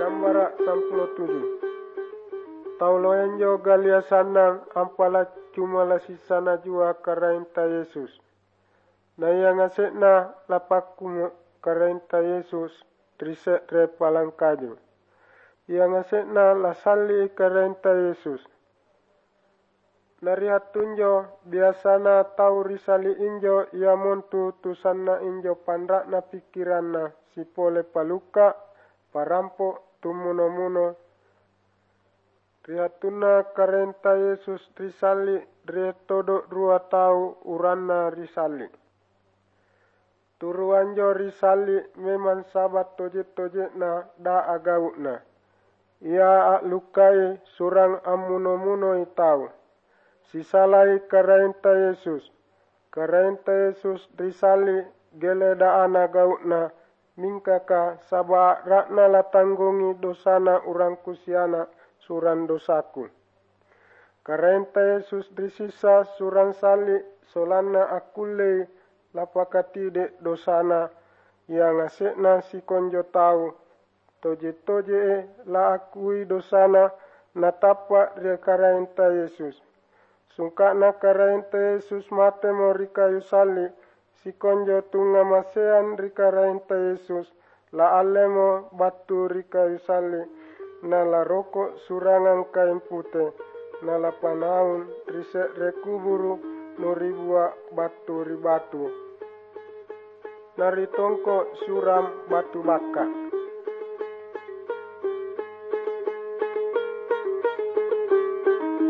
Gambara 67. Tauloyan jo galia sanang ampala cuma la sisana jua karainta Yesus. Na yang asekna lapakumo karainta Yesus trise re palangkaju. Yang asekna la sali karainta Yesus. Narihat tunjo biasana tau risali injo ia montu tusanna injo pandrakna pikiranna sipole paluka parampo tumuno-muno. Rihatuna karenta Yesus risali rietodo 2 tau uranna risali. Turuanjo risali memang sabat toje-toje na da agauna. Ia lukai surang amuno-muno itau. Sisalai karenta Yesus. Karenta Yesus risali gele da anagauna mingkaka saba rakna latanggungi dosana urang kusiana suran dosaku. Karenta Yesus disisa surang sali solana akule lapakatide dosana yang asekna si konjo tau toje-toje la akui dosana natapa ria karenta Yesus. Sungkana karenta Yesus mate mo rikayu sali si konjo tunga masean rikarenta Yesus la alemo batu rikayu sali na la rokok surangan kain putih na la panaun risek rekuburu noribua batu ribatu naritongko suram batu baka.